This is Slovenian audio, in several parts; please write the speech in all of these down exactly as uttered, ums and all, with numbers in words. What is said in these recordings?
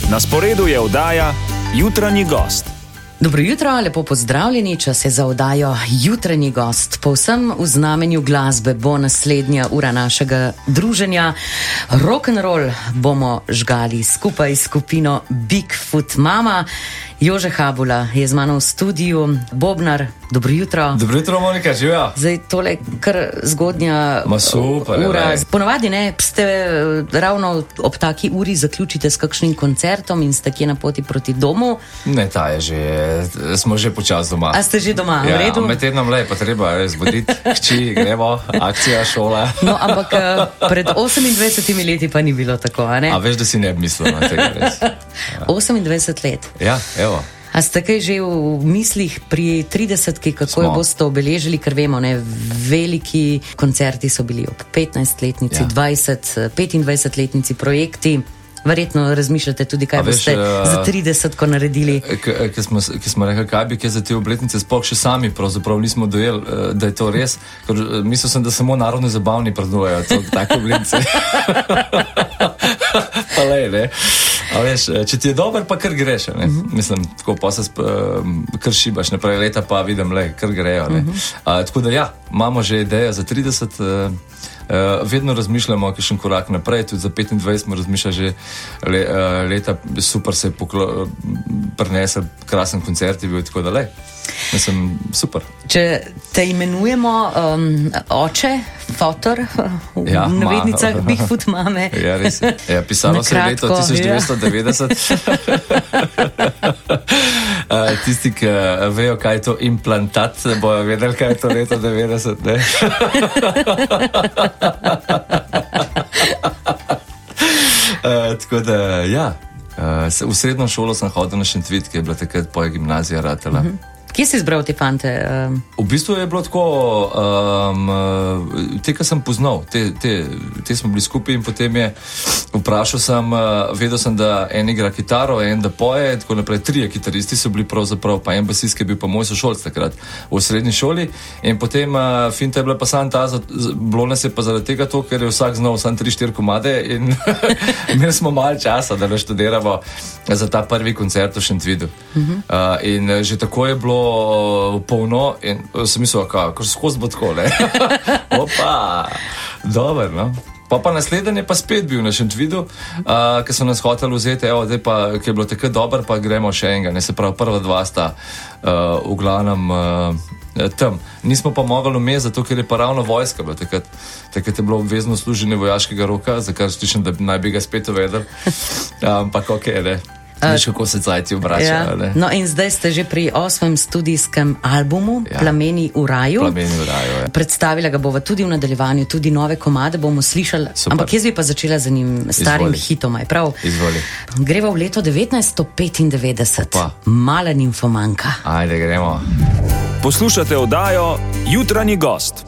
Na sporedu je oddaja Jutranji gost. Dobro jutro, lepo pozdravljeni, čas je za oddajo Jutranji gost. Povsem v znamenju glasbe bo naslednja ura našega druženja. Rock'n'roll bomo žgali skupaj s skupino Bigfoot Mama. Jože Habula je z mano v studiu, bobnar. Dobro jutro. Dobro jutro, Monika, živijo. Zdaj tole kar zgodnja Ma super, ura. ne. Ponovadi ne, ste ravno ob taki uri zaključite s kakšnim koncertom in ste kje na poti proti domu. Ne, ta je že, smo že počas doma. A ste že doma, v Ja, redu? med tednom le, pa treba je zbuditi hči, gremo, akcija, šola. No, ampak eh, pred osemindvajsetimi leti pa ni bilo tako, a ne? A veš, da si ne bi mislil na tega res. osemindvajset let. Ja, evo. A ste kaj že v mislih pri tridesetki, kako Smo. jo boste obeležili, ker vemo, ne, veliki koncerti so bili ob petnajstletnici, Ja. dvajset, petindvajsetletnici, projekti. Verjetno razmišljate tudi, kaj A veš, boste eh, za tridesetko naredili. K- Ki smo, ki smo rekli, kaj bi kaj za te obletnice, sploh še sami pravzaprav nismo dojeli, eh, da je to res. Ker eh, mislil sem, da samo narodni zabavni praznujejo to- take obletnice. Pa lej, ne. A veš, eh, če ti je dober, pa kar greš, ne. Mislim, tako pa se sp- eh, kar šibaš naprej leta, pa vidim, le, kar grejo, ne. A, tako da ja, imamo že idejo za trideset. eh, Uh, vedno razmišljamo, kakšen korak naprej, tudi za petindvajset smo razmišljali že le, uh, leta, super se je poklo, prinesel, krasen koncert je bil, tako da le, mislim, super. Če te imenujemo um, oče, fotor, v Ja, ma- navednicah Bigfoot Mame. Ja, res je. Ja, pisalo se je Na leto kratko, tisoč devetsto devetdeset. Uh, tisti, ki uh, vejo, kaj je to implantat, bojo vedeli, kaj je to leto devetdeset, ne? Uh, tako da, ja, uh, se- v srednjo šolo sem hodil na Šentvid, ki je bila takrat poje gimnazija ratela. Kje si izbral te fante? Um, V bistvu je bilo tako, um, uh, te, ki sem poznal, te, te, te smo bili skupaj in potem je vprašal sem, uh, vedel sem, da en igra kitaro, en da poje, tako naprej, trije kitaristi so bili pravzaprav, pa en basist, ki je bil pa moj sošolc takrat v srednji šoli in potem uh, finta je bila pa sam ta, za- z- bilo nas je pa zaradi tega to, ker je vsak znal sam tri, štiri komade in imeli smo malo časa, da naštudiramo za ta prvi koncert v Šentvidu. Uh, in uh, že tako je bilo uh, polno in uh, sem mislil, kako skozi bo tako, ne? Opa, dobro, no. Pa pa naslednji je pa spet bil na Šentvidu, uh, ki so nas hoteli vzeti, evo, zdaj pa, ki je bilo tako dobro, pa gremo še enega, ne, se pravi, prva dva sta uh, v glavnem uh, tam. Nismo pa mogli vmes, zato ker je pa ravno vojska bila takrat. Takrat je bilo obvezno služenje vojaškega roka, za kar slišim, da naj bi ga spet uvedel. Ampak ok, ne. Veš, kako se cajti obračajo, ne. No in zdaj ste že pri osmem studijskem albumu, Ja. Plameni v raju. Plameni v raju, ja. Predstavila ga bova tudi v nadaljevanju, tudi nove komade bomo slišali. Super. Ampak jaz bi pa začela z enim starim Izvoli. hitom, aj prav? Izvoli. Greva v leto devetnajststo petindevetdeset. Opa. Mala nimfomanka. Ajde, gremo. Poslušate oddajo Jutranji gost.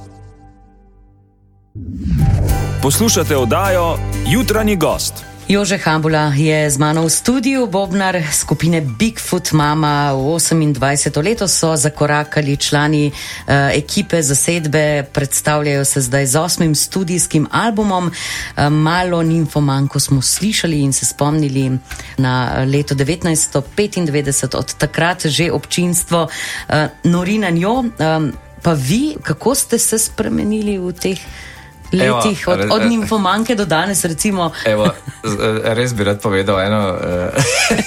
Poslušate oddajo Jutranji gost. Jože Habula je z mano v studiu, bobnar skupine Bigfoot Mama. V osemindvajseto leto so zakorakali člani uh, ekipe zasedbe, predstavljajo se zdaj z osmim studijskim albumom. Uh, malo nimfomanko smo slišali in se spomnili na leto devetnajststo petindevetdeset, od takrat že občinstvo uh, nori na njo. Um, pa vi, kako ste se spremenili v teh letih, Evo, od, re- od nimfomanke do danes, recimo? Evo, z- res bi rad povedal eno. Uh,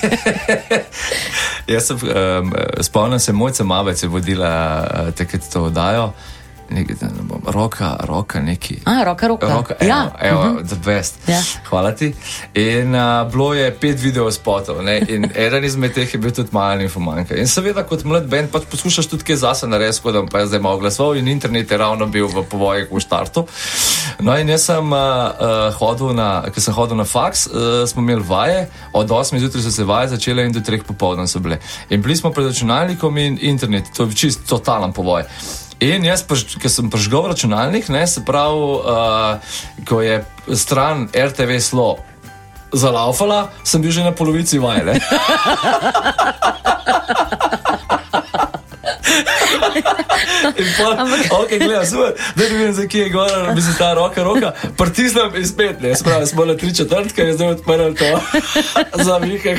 jaz sem, um, spomnim se, Mojca Mavec je vodila uh, takrat to oddajo. Nekaj, da ne bom, roka, roka neki. A, roka, roka. Roka, evo, Ja. evo, Mhm. the best. Ja. Hvala ti. In uh, bilo je pet videospotov, ne, in eden izmed teh je bil tudi Mala nimfomanka. In seveda, kot mlad band, pač poskušaš tudi kaj zase narediti, kot da pa je zdaj malo glasoval in internet je ravno bil v povojih v štartu. No in jaz sem uh, uh, hodil na, ker sem hodil na faks, uh, smo imeli vaje, od osmih zjutraj so se vaje začele in do treh popoldan so bile. In bili smo pred računalnikom in internet, to je čist totalen povoj. In jaz, ki sem prižgal računalnik, ne, se pravi, uh, ko je stran R T V Slo zalaufala, sem bil že na polovici vaj, ne. In pol, Ampak... ok, gledam, super, da bi vidim, za kje je gora, bi se ta roka, roka, pritisnem in spet, ne, spravi, smo na tri četrtke in zdaj odprl to za vihek.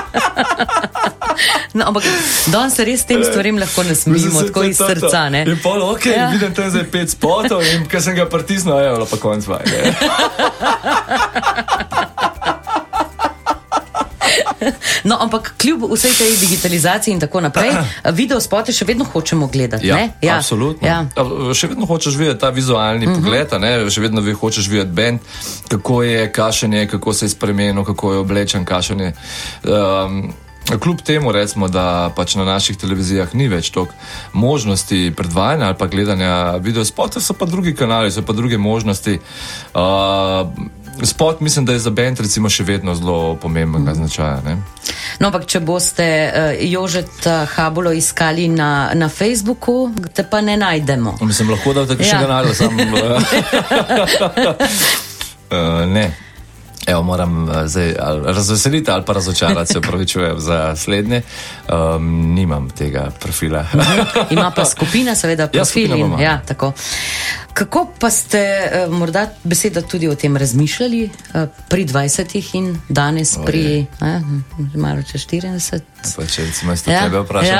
No, ampak danes se res tem stvarem lahko nasmejimo, tako iz srca, ne? In pol, ok, ja. Vidim tam zdaj pet spotov in ko sem ga pritisnil, evo, pa konc vaj, ne. No, ampak kljub vsej tej digitalizaciji in tako naprej, video spote še vedno hočemo gledati, ja, ne? Ja, absolutno. Ja. Še vedno hočeš videti ta vizualni uh-huh. pogled, ne? Še vedno hočeš videti band, kako je kašenje, kako se je spremenil, kako je oblečen kašenje. Um, Kljub temu, recimo, da pač na naših televizijah ni več toliko možnosti predvajanja ali pa gledanja videospotov, so pa drugi kanali, so pa druge možnosti. Uh, spot mislim, da je za band recimo še vedno zelo pomembnega mm. značaja. Ne? No, ampak če boste uh, Jožeta Habulo iskali na, na Facebooku, te pa ne najdemo. Mislim, lahko da v takšnem ja. kanalu sam... uh, ne. Evo, moram uh, zdaj razveseliti ali pa razočarati, se opravičujem za slednje. Um, nimam tega profila. Ima pa skupina, seveda, profil. Ja, in, ja, tako. Kako pa ste uh, morda beseda tudi o tem razmišljali uh, pri dvajsetih in danes o, pri eh, malo čez štirideset? Pa če recimo isto ja, tebe vprašam, ja.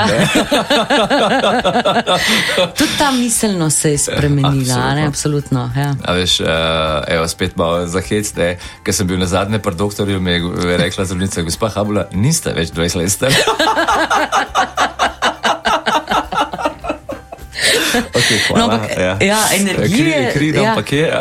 Tudi ta miselnost se je spremenila, absolutno. Ne, absolutno, ja. A veš, uh, evo, spet malo za hec, ne, ker sem bil nazadnje pri doktorju, mi je rekla zdravnica, gospa Habula, niste več dvajset let star. Okay, hvala. No, ampak, ja. Ja, energije, kri, kri, ja. Je, ja.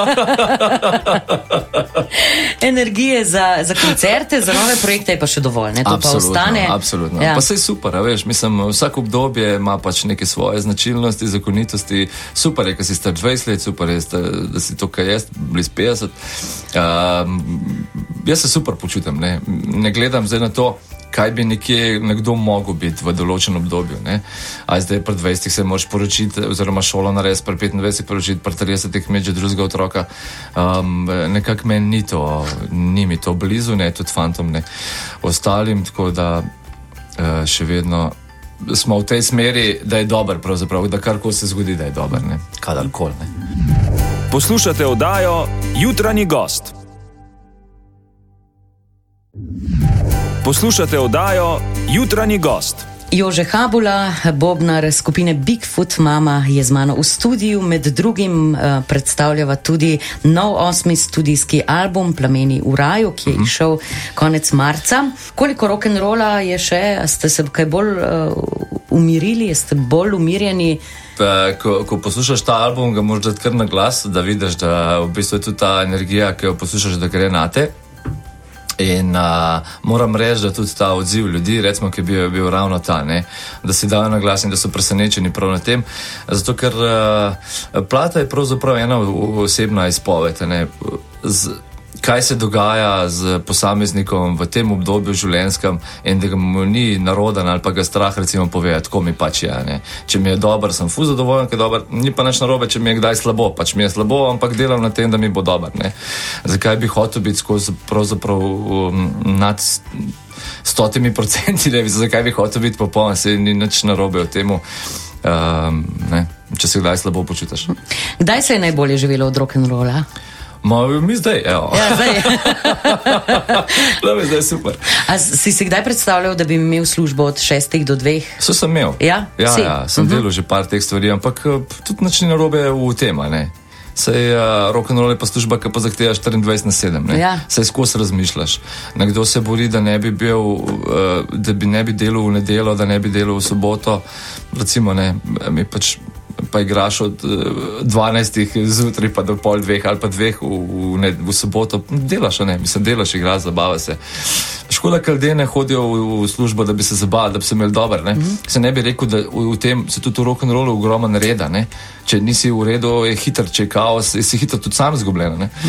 Energije za, za koncerte, za nove projekte je pa še dovolj, ne? To absolutno, pa ostane. Absolutno. Ja. Pa sej super, a veš, mislim, vsak obdobje ima pač neke svoje značilnosti, zakonitosti. Super je, ko si star dvajset let, super je, da si to, kaj jaz, bliz petdeset. Um, jaz se super počutim, ne, ne gledam zdaj na to, kaj bi nekje nekdo mogel biti v določenem obdobju. Ne? A zdaj pri dvajsetih se moraš poročiti, oziroma šolo narediti, pri petindvajsetih poročiti, pri tridesetih imeti že drugega otroka. Um, nekako meni ni to, ni mi to blizu, ne, tudi fantom, ne, ostalim, tako da uh, še vedno smo v tej smeri, da je dober pravzaprav, da karkoli se zgodi, da je dober, ne, kadarkoli, ne. Poslušate oddajo Jutranji gost. Poslušate oddajo Jutranji gost. Jože Habula, bobnar skupine Bigfoot Mama, je z mano v studiu, med drugim uh, predstavljava tudi nov osmi studijski album Plameni v raju, ki je uh-huh. išel konec marca. Koliko rock'n'rolla je še? Ste se kaj bolj uh, umirili? Ste bolj umirjeni? Pa, ko, ko poslušaš ta album, ga moraš dati kar na glas, da vidiš, da v bistvu je tudi ta energija, ki jo poslušaš, da gre na te. In uh, moram reči, da tudi ta odziv ljudi, recimo, ki bi bil, bil ravno ta, ne, da si dajo na glas in da so presenečeni prav na tem, zato ker uh, plata je pravzaprav ena osebna izpoved, ne, z, kaj se dogaja z posameznikom v tem obdobju življenjskem in da ga mu ni narodan ali pa ga strah recimo povedati, tako mi pač je, ne. Če mi je dober, sem ful zadovoljen, ker je dober, ni pa nič narobe, če mi je kdaj slabo, pač mi je slabo, ampak delam na tem, da mi bo dober, ne. Zakaj bi hotel biti skozi pravzaprav um, nad stotimi procenti, ne, zakaj bi hotel biti popoln, se ni nič narobe v temu, um, ne, če se kdaj slabo počutiš. Kdaj se je najbolje živelo od rock'n'rolla? Ma, mi zdaj, evo. Ja, zdaj. Da, mi zdaj super. A si si kdaj predstavljal, da bi imel službo od šestih do dveh? So sem imel. Ja? Ja, si? ja, sem uh-huh. delal že par teh stvari, ampak tudi nič ni narobe v tem, ne. Sej uh, rock'n'roll je pa služba, ki pa zahteva štiriindvajset na sedem, ne. Ja. Sej skozi razmišljaš. Nekdo se bori, da ne bi bil, uh, da bi ne bi delal v nedeljo, da ne bi delal v soboto. Recimo, ne, mi pač pa igraš od dvanajstih zjutraj pa do pol dveh ali pa dveh v, v, v soboto, delaš, ne, mislim, delaš, igraš, zabava se. Škoda, ker ljudje ne hodijo v, v službo, da bi se zabavali, da bi se imeli dober, ne. Mm-hmm. Se ne bi rekel, da v, v tem se tudi v rock'n'rollu ogromen reda, ne. Če nisi v redu, je hiter, če je kaos, si hiter tudi sam zgubljen, ne.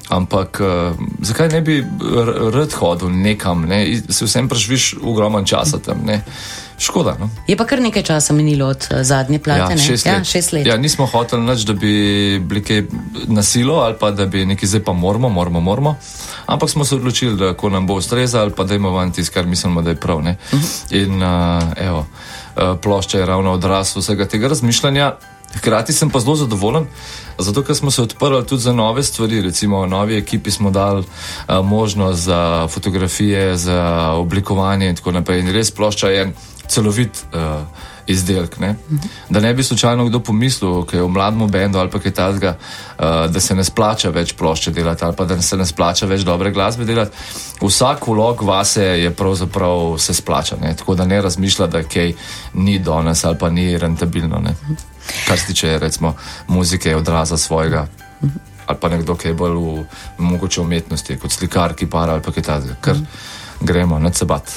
Ampak uh, zakaj ne bi rad hodil nekam, ne? Se vsem preživiš ogromen časa tam, ne? Škoda, no? Je pa kar nekaj časa minilo od uh, zadnje plate, ja, ne? Šest ja, let. šest let. Ja, nismo hoteli nič, da bi bili kaj nasilo ali pa da bi nekaj zdaj pa moramo, moramo, moramo. Ampak smo se odločili, da ko nam bo ustrezalo, pa dajmo van tisto, kar mislimo, da je prav, ne? Uh-huh. In uh, evo, uh, plošča je ravno odraz vsega tega razmišljanja. Hkrati sem pa zelo zadovoljen, zato ker smo se odprli tudi za nove stvari, recimo v novi ekipi smo dali uh, možnost za fotografije, za oblikovanje in tako naprej. In res plošča je celovit uh, izdelek, ne? Mhm. Da ne bi slučajno kdo pomislil, ki je v mlademu bendu ali pa kaj takega, uh, da se ne splača več plošče delati ali pa da se ne splača več dobre glasbe delati. Vsak vlog vase je pravzaprav se splača, ne? Tako da ne razmišlja, da kaj ni danes ali pa ni rentabilno, ne? Kar se tiče recimo muzike, odraza svojega ali pa nekdo, ki je bolj v mogoče umetnosti, kot slikar, kipar ali pa kaj takega, ker gremo nad sebat.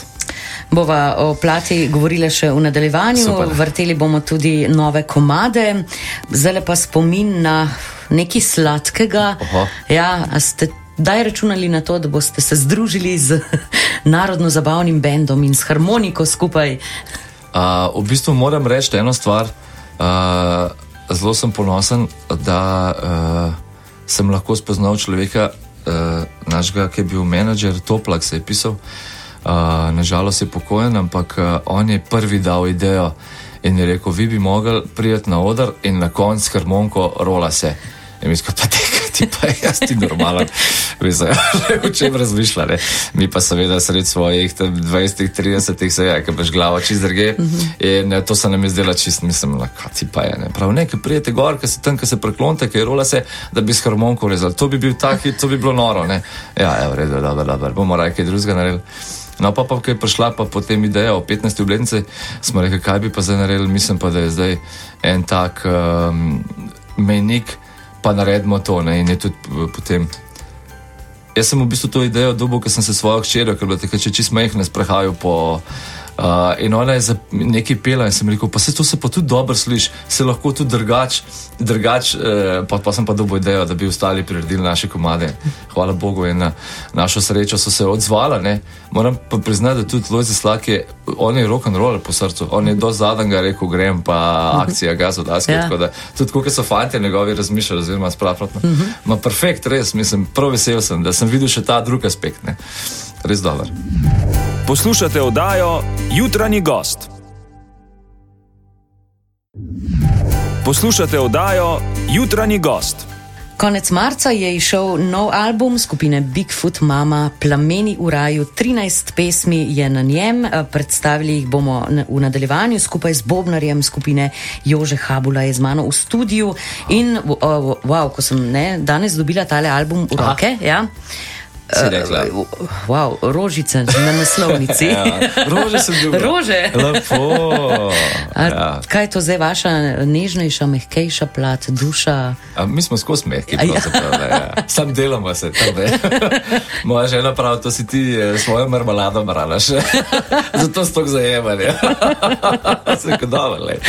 Bova o plati govorila še v nadaljevanju, super. Vrteli bomo tudi nove komade, zdaj pa spomin na nekaj sladkega. Oho. Ja, a ste daj računali na to, da boste se združili z narodno-zabavnim bendom in s harmoniko skupaj? Uh, v bistvu moram reči eno stvar, uh, zelo sem ponosen, da uh, sem lahko spoznal človeka, uh, našega, ki je bil menadžer, Toplak se je pisal. Uh, nažalost je pokojen, ampak uh, on je prvi dal idejo in je rekel, vi bi mogli prijeti na oder in na konc harmonko rola se. In mi sko, pa tega, ti pa jaz ti normalen. Mislim, v čem razmišlja, ne? Mi pa seveda sred svojih dvajset trideset se je, ker baš glava čist drge. Mm-hmm. In to se nam je zdela čist, mislim, kaj ti pa je, ne? Prav ne, ker prijete gor, ker se tam, ker se preklonite, ker rola se, da bi s harmonko rezali. To bi bil taki, to bi bilo noro, ne? Ja, evo, redo, dobro, dobro, bomo raj kaj drugega naredili. No, pa pa, ko je prišla pa potem ideja o petnajsti obletnici, smo rekli, kaj bi pa zdaj naredili, mislim pa, da je zdaj en tak um, mejnik, pa naredimo to, ne, in je tudi potem. Jaz sem v bistvu to idejo dobil, ker sem se svojo hčerjo, ker bila takrat čist majhna, sprehajal po uh, in ona je za nekaj pela in sem rekel, pa se to se pa tudi dobro sliši, se lahko tudi drgač, drgač uh, pa, pa sem pa dobil idejo, da bi ostali priredili naše komade. Hvala Bogu in na našo srečo so se odzvala, ne. Moram pa priznati, da tudi Lojze Slak je, on je rock'n'roll po srcu, on je do zadnjega rekel, grem pa akcija, gaz od aske, ja. Tako da tudi koliko so fantje njegovi razmišljali, oziroma spravljatno. Uh-huh. Ma perfekt, res, mislim, prav vesel sem, da sem videl še ta drug aspekt, ne. Res dober. Poslušate oddajo Jutranji gost. Poslušate oddajo Jutranji gost. Konec marca je izšel nov album skupine Bigfoot Mama, Plameni v raju, trinajst pesmi je na njem, predstavili jih bomo v nadaljevanju skupaj z bobnarjem skupine Jože Habula je z mano v studiu in wow, ko sem ne, danes dobila tale album v roke, ja. Uh, wow, rožice na naslovnici. Ja, rože sem dobil. Rože. Lepo. Ja. Kaj je to zdaj vaša nežnejša, mehkejša plat, duša? A, mi smo skozi mehki, pravzaprav. Ja. Sam delamo se, tam ne. Moja žena pravi, to si ti svojo marmelado bralaš. Zato stok zajemanje. Se kot dobro, le.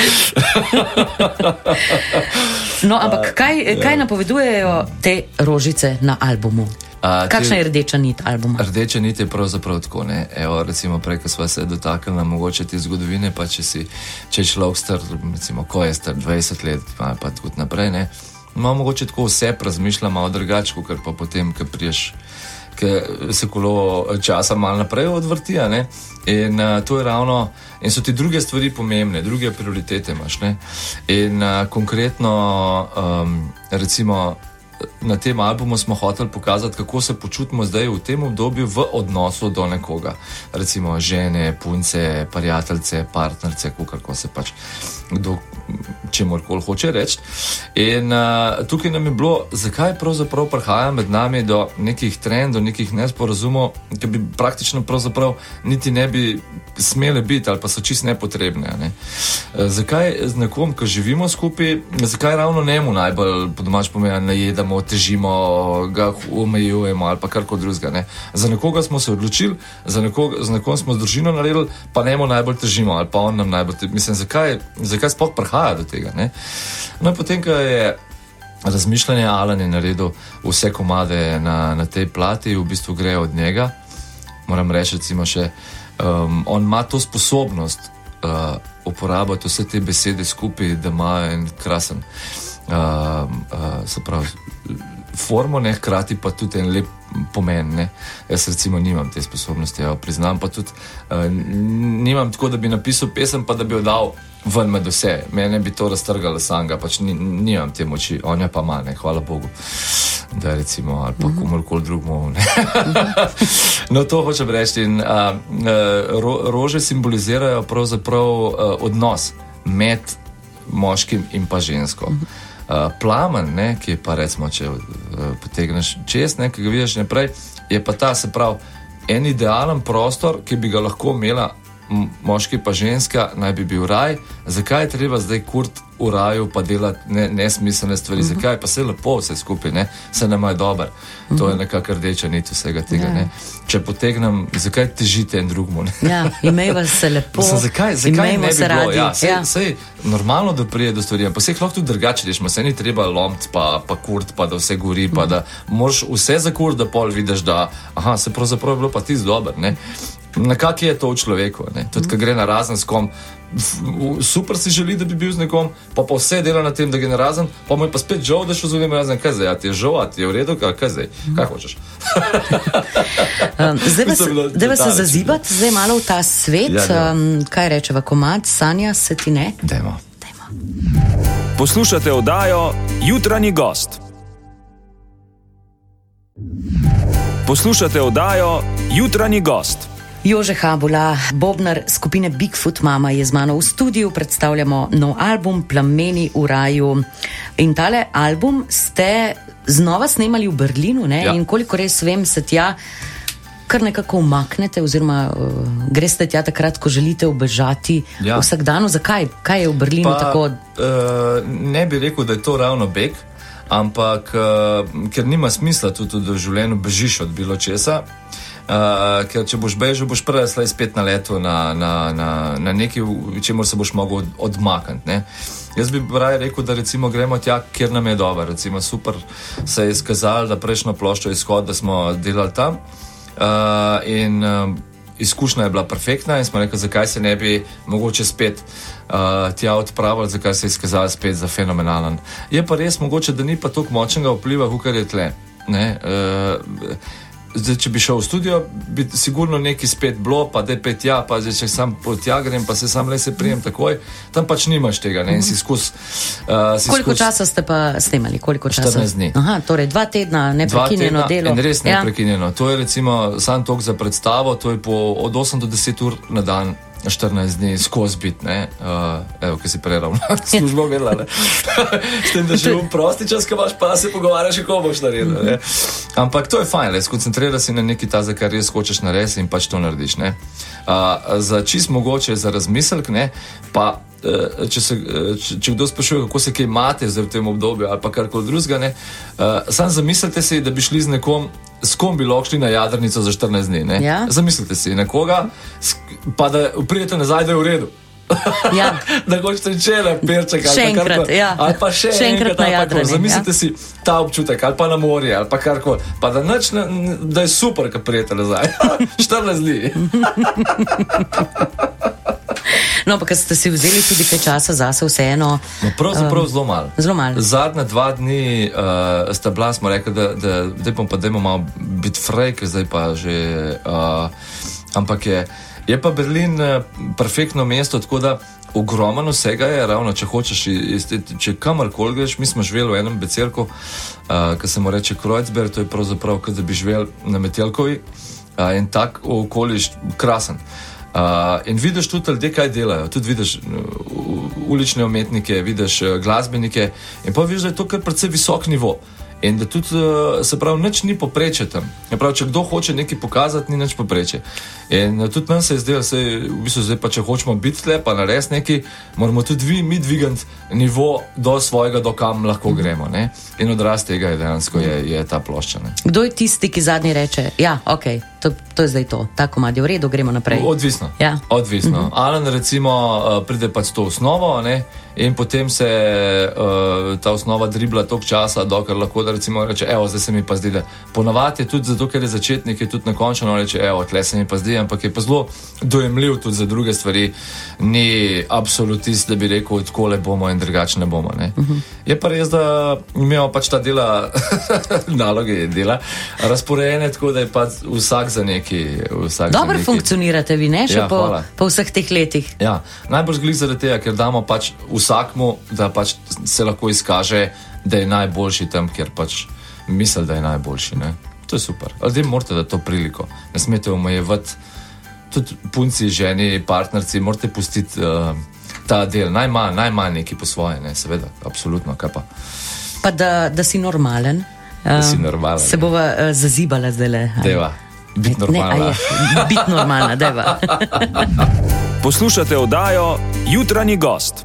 No, ampak kaj, kaj napovedujejo te rožice na albumu? A, Kakšna je rdeča nit albuma? Rdeča nit je pravzaprav tako, ne. Evo, recimo prej, ko sva se dotaknila mogoče te zgodovine, pa če si, če je človek star, recimo, ko je star dvajset let, pa, pa tako naprej, ne. Malo mogoče tako vse razmišlja malo drugačko, ker pa potem, ko priješ, ker se kolo časa malo naprej odvrtija, ne. In uh, to je ravno, in so ti druge stvari pomembne, druge prioritete imaš, ne. In uh, konkretno, um, recimo, na tem albumu smo hoteli pokazati, kako se počutimo zdaj v tem obdobju v odnosu do nekoga. Recimo žene, punce, prijateljce, partnerce, kako se pač kdo čemorkoli hoče reči. In uh, tukaj nam je bilo, zakaj pravzaprav prihaja med nami do nekih trendov, nekih nesporazumov, ki bi praktično pravzaprav niti ne bi smele biti ali pa so čist nepotrebne. Ne? Uh, zakaj z nekom, ko živimo skupaj, zakaj ravno njemu najbolj po domač pomeni najedamo, težimo, ga omejujemo ali pa karkoli drugega. Ne? Za nekoga smo se odločili, za nekoga, z nekom smo z družino naredili, pa njemu najbolj težimo ali pa on nam najbolj težimo. Mislim, zakaj, zakaj sploh prihaja do tega? Ne? No, potem, ko je razmišljanje. Alan je naredil vse komade na, na tej plati, v bistvu gre od njega. Moram reči, recimo še, um, on ima to sposobnost uh, uporabljati vse te besede skupaj, da ima en krasen uh, uh, se pravi, formo, ne, hkrati pa tudi en lep pomen, ne. Jaz recimo nimam te sposobnosti, ja, priznam, pa tudi uh, nimam tako, da bi napisal pesem, pa da bi jo dal ven med vse. Mene bi to raztrgalo sanga, pač ni, nimam te moči, on je pa ima, ne, hvala Bogu, da recimo, ali pa uh-huh. komorkoli drugmu, ne. No, to hočem reči. In, uh, ro, rože simbolizirajo pravzaprav uh, odnos med moškim in pa žensko. Uh-huh. Uh, plamen, ne, ki je pa recimo, če uh, potegneš čez, ne, ki ga vidiš naprej, je pa ta, se pravi, en idealen prostor, ki bi ga lahko imela moški pa ženska, naj bi bil raj. Zakaj je treba zdaj kurt v raju pa delati ne, nesmiselne stvari? Uh-huh. Zakaj? Pa se lepo vse skupaj, ne? Se nam je dober. Uh-huh. To je nekako rdeča nit vsega tega, ja. Ne? Če potegnem, zakaj težite en drugmu, ne? Ja, imejva se lepo. Mislim, zakaj, zakaj ne bi bilo? Radi. Ja, sej, ja. sej, normalno, da prije do stvari, pa se jih lahko tudi drugače rešimo, se ni treba lomiti pa, pa kurt, pa da vse gori, pa uh-huh. da moraš vse za kurt, da pol vidiš, da aha, se pravzaprav je bilo pa tisto dober, ne? Nekako je to v človeku, ne? Tudi, ko gre na razen s kom, super si želi, da bi bil z nekom, pa pa vse dela na tem, da gre na razen, pa mu je pa spet žal, da šel z njim razen. Kaj zdaj, a ti je žal, a ti je v redu, kaj zdaj, kaj hočeš? um, zdaj pa se zazibati, zdaj malo v ta svet, ja, um, kaj rečeva komad, sanja se ti ne? Dajmo. Dajmo. Poslušate oddajo Jutranji gost. Poslušate oddajo Jutranji gost. Jože Habula, bobnar skupine Bigfoot Mama je z mano v studiu, predstavljamo nov album Plameni v raju. In tale album ste znova snemali v Berlinu, ne? Ja. In koliko res vem, se tja kar nekako umaknete, oziroma uh, greste tja takrat, ko želite ubežati ja. Vsak dan. Zakaj? Kaj je v Berlinu pa, tako? Uh, ne bi rekel, da je to ravno beg, ampak uh, ker nima smisla tudi, da v življenju bežiš od bilo česa. Uh, ker če boš bežal, boš prvi slej spet na letu na, na, na, na nekaj, čemur se boš mogel odmakniti. Ne? Jaz bi raje rekel, da recimo gremo tja, kjer nam je dobro. Recimo super se je izkazalo, da prejšnjo ploščo Izhod, da smo delali tam uh, in uh, izkušnja je bila perfektna in smo rekli, zakaj se ne bi mogoče spet uh, tja odpravili, zakaj se je izkazalo spet za fenomenalen. Je pa res mogoče, da ni pa toliko močnega vpliva, kukar je tle. Ne? Uh, Zdaj, če bi šel v studio, bi sigurno neki spet bilo, pa da je pet ja, pa zdaj, če sam potja grem, pa se sam le se prijem takoj, tam pač nimaš tega, ne, in si skus... Uh, si Koliko skus... časa ste pa snemali? Koliko časa? štirinajst dni. Aha, torej dva tedna neprekinjeno delo. In res neprekinjeno. Ja. To je recimo sam tok za predstavo, to je po od osem do deset ur na dan, štirinajst dni skozi biti, ne, uh, evo, ki si prej ravno službo vedela, ne, s tem, da živim prosti čas, ko imaš pa se pogovarjaš, kako boš naredil, ne, ampak to je fajn, le, skoncentrira si na nekaj ta, za kar res hočeš narediti in pač to narediš, ne, uh, za čist mogoče, za razmislek, ne, pa uh, če se, če, če kdo sprašuje, kako se kaj imate zdaj v tem obdobju ali pa karkoli drugega, ne, uh, sam zamislite si, da bi šli z nekom, s kom bi lahko šli na jadrnico za štirinajst dni, ne? Ja. Zamislite si nekoga, pa da pridete nazaj, da je v redu. Ja. Da hočete čele, perček ali pa karkoli. Ja. Ali pa še, še enkrat, enkrat na jadrni. Zamislite ja. Si ta občutek, ali pa na morje, ali pa karkoli. Pa da nič, da je super, kad pridete nazaj. štirinajst dni. No, pa kad ste si vzeli tudi kaj časa zase vseeno. No, pravzaprav um, zelo malo. Zelo malo. Zadnja dva dni uh, sta bila, smo rekli, da, da, da pa dajmo malo biti frej, ker zdaj pa že... Uh, ampak je, je pa Berlin uh, perfektno mesto, tako da ogromno vsega je, ravno, če hočeš, če kamorkoli greš, mi smo živeli v enem becerku, uh, ki se mu reče Kreuzberg, to je pravzaprav, kot da bi živeli na Metelkovi, uh, in tak okoliš krasen. Uh, in vidiš tudi ljudje, kaj delajo, tudi vidiš uh, ulične umetnike, vidiš uh, glasbenike in pa vidiš, da je to kar precej visok nivo in da tudi uh, se pravi, nič ni poprečje tam. Pravi, če kdo hoče nekaj pokazati, ni nič poprečje. In uh, tudi nam se je zdelo, se v bistvu zdaj pa če hočemo biti tle, pa narediti nekaj, moramo tudi vi, mi dvigati nivo do svojega, do kam lahko gremo, ne? In odraz tega je dejansko je, je ta plošča, ne? Kdo je tisti, ki zadnji reče, ja, okej, okay. to, to je zdaj to, ta komad je v redu, gremo naprej. Odvisno. Ja. Odvisno. Uh-huh. Alan recimo uh, pride pač to osnovo, ne, in potem se uh, ta osnova dribla toliko časa, dokler lahko da recimo reče, evo, zdaj se mi pa zdi, da ponavadi je tudi zato, ker je začetnik, je tudi na končno reče, evo, tle se mi pa zdi, ampak je pa zelo dojemljiv tudi za druge stvari, ni absolutist, da bi rekel, takole bomo in drugače ne bomo, ne. Uh-huh. Je pa res, da imamo pač ta dela, naloge dela, razporejene tako, da je pa vsak za neki. Vsak Dobro za neki. Funkcionirate vi, ne? Še ja, po, po vseh teh letih. Ja, najbolj glih zaradi tega, ker damo pač vsakmu, da pač se lahko izkaže, da je najboljši tam, ker pač misli, da je najboljši, ne. To je super. Ljudje morate dati to priliko. Ne smete omejevati, tudi punci, ženi, partnerci, morate pustiti uh, ta del. Najmanj, najmanj neki po svoje, ne, seveda, absolutno, kaj pa. Pa da, da si normalen. Da si normalen. Se bova uh, zazibala zdajle. Deva, biti normalna. Biti normalna, deva. Poslušate oddajo Jutranji gost.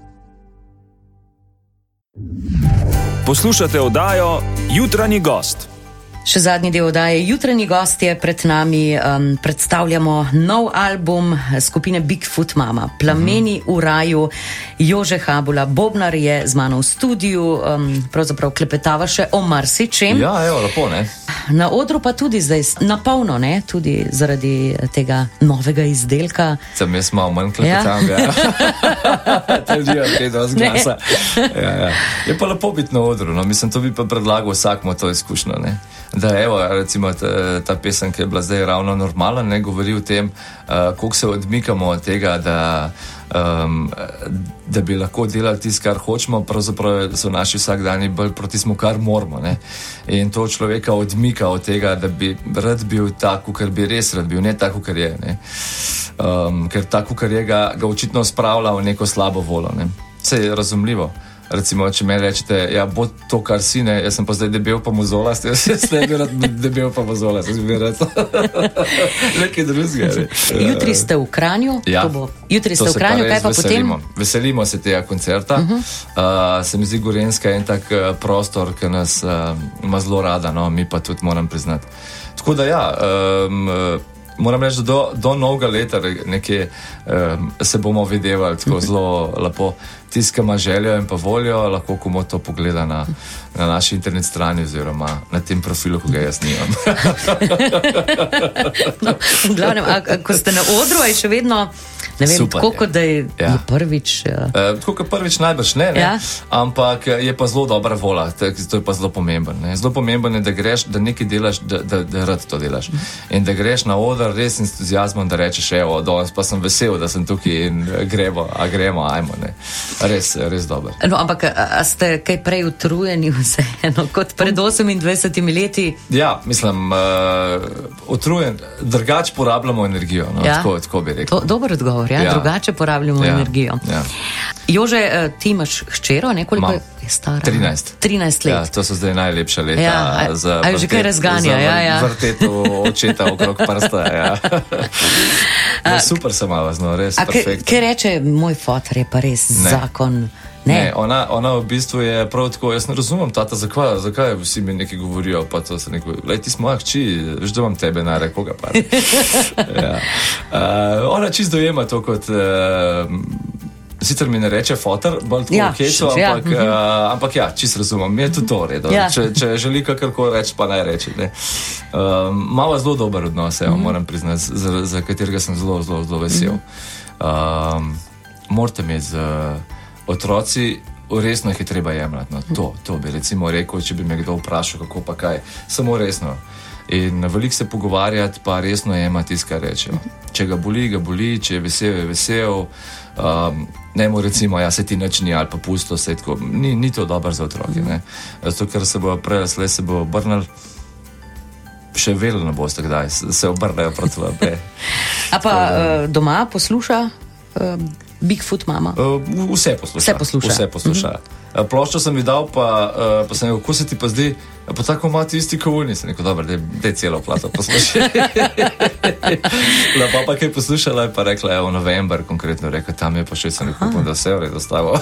Poslušate oddajo Jutranji gost. Še zadnji del oddaje Jutranji gost je pred nami. Um, predstavljamo nov album skupine Bigfoot Mama, Plameni v raju. Jože Habula, bobnar, je z mano v studiu, um, pravzaprav klepetava še o marsičem. Ja, evo, lepo, ne? Na odru pa tudi zdaj na polno, ne? Tudi zaradi tega novega izdelka. Sem jaz malo manj klepetam, ja. Težijo te dosti glasa. Ja, ja. Je pa lepo biti na odru, no. Mislim, to bi pa predlagal vsakmo to izkušnjo, ne? Da evo, recimo ta, ta pesem, ki je bila zdaj ravno normalna, ne, govori o tem, uh, koliko se odmikamo od tega, da, um, da bi lahko delali tisto, kar hočemo, pravzaprav so naši vsakdani bolj proti smo, kar moramo, ne. In to človeka odmika od tega, da bi rad bil tako, kar bi res rad bil, ne tako, kar je, ne. Um, ker tako, kar je, ga, ga očitno spravlja v neko slabo voljo, ne. Vse je razumljivo. Recimo, če me rečete, ja, bo to, kar si, ne, jaz sem pa zdaj debel pa mozolast, jaz ne bi rad debel pa mozolast, jaz bi rad nekaj drugega. Jutri ste v Kranju, ja, to bo. Jutri ste v Kranju, kaj pa veselimo. potem? Veselimo se tega koncerta. Uh-huh. Uh, se mi zdi Gorenjska en tak uh, prostor, ki nas uh, ima zelo rada, no, mi pa tudi moram priznati. Tako da ja, um, moram reči, da do, do novega leta nekje um, se bomo videvali tako zelo lepo. Tisti, ki ima željo in pa voljo, lahko komu to pogleda na, na naši internet strani oziroma na tem profilu, ko ga jaz nimam. No, v glavnem, a, a, ko ste na odru, je še vedno, ne vem, super, tako kot da je, ja. je prvič. Ja. E, tako kot prvič najbrž ne, ne? Ja. Ampak je pa zelo dobra vola, to je pa zelo pomemben. Ne? Zelo pomemben je, da greš, da nekaj delaš, da, da, da rad to delaš. In da greš na oder res s entuziazmom, da rečeš, evo, danes pa sem vesel, da sem tukaj in gremo, a gremo, ajmo, ne. Res, res dober. No, ampak a, a ste kaj prej utrujeni vseeno, kot pred osemindvajsetimi leti? Ja, mislim, uh, utrujen, drugač porabljamo energijo, no, ja. tako, tako bi rekel. To, dober odgovor, ja, ja. drugače porabljamo ja. energijo. Ja. Jože, ti imaš hčero, ne, koliko je stara? trinajst. trinajst let. Ja, to so zdaj najlepša leta. Ja, a, za a je že kaj razganja, za ja, ja. vrtetu očeta okrog prsta, ja. No, super sem malo, no, res a perfektno. Kaj reče, moj fotor je pa res ne. zakon? Ne, ne ona, ona v bistvu je prav tako, jaz ne razumem, tata, zakaj, zakaj vsi mi nekaj govorijo, pa to se neko, lej, ti smo moja hči, veš, da vam tebe nare, koga pa. Ja. Uh, ona čisto dojema to kot, uh, sicer mi ne reče fotor, bolj tako ja, keco, ja. ampak, uh, ampak ja, čisto razumem, mi je tudi to redo, ja. če, če želi kakorkoli reči, pa naj reči. Ne. Um, malo zelo dober odnos, evo, mm-hmm. moram priznati, za, za katerega sem zelo, zelo, zelo vesel. Um, morate mi z uh, otroci, resno jih je treba jemljati. No, to, to bi recimo rekel, če bi me kdo vprašal, kako pa kaj. Samo resno. In veliko se pogovarjati, pa resno jemati tisto, kar rečejo. Če ga boli, ga boli, če je vesel, je vesel. Um, ne mu recimo, ja, se ti nič ni ali pa pusto, se tako. Ni, ni to dobro za otroke. Ne? Zato, ker se bo prej, slej se bo obrnil, še vedno ne boste kdaj, se obrnejo proti vam. A pa uh, doma posluša uh, Bigfoot Mama? Uh, vse posluša. Vse posluša. Vse posluša. Uh-huh. Ploščo sem mi dal, pa, uh, pa sem rekel, kako se ti pa zdi, Pa tako ima tisti kovuni, sem rekel, dobro, da je celo plato poslušaj. Pa pa kaj poslušala je pa rekla, evo november konkretno, rekel, tam je pa še sem rekel, upam, da vse v redu stavo.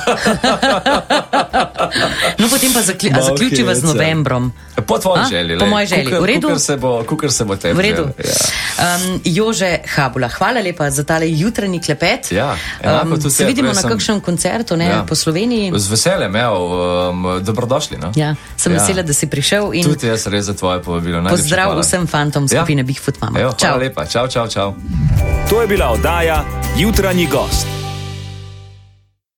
No, potem pa zakli, a zaključiva z novembrom. Po tvoji želji. Po moji želji. Kukar, v redu? Kukar se bo, kukar se bo tem. V redu. Ja. Um, Jože Habula, hvala lepa za tale jutranji klepet. Ja, enako um, tudi se vidimo na sem... kakšnem koncertu, ne, ja. po Sloveniji. Z veseljem, ja, um, dobrodošli, no. Ja, sem ja. vesela, da si prišel in tudi jaz res za tvoje povabilo. pozdrav vsem fantom skupine ja. Big Foot Mama. Evo, hvala lepa, čau, čau, čau. To je bila oddaja Jutranji gost.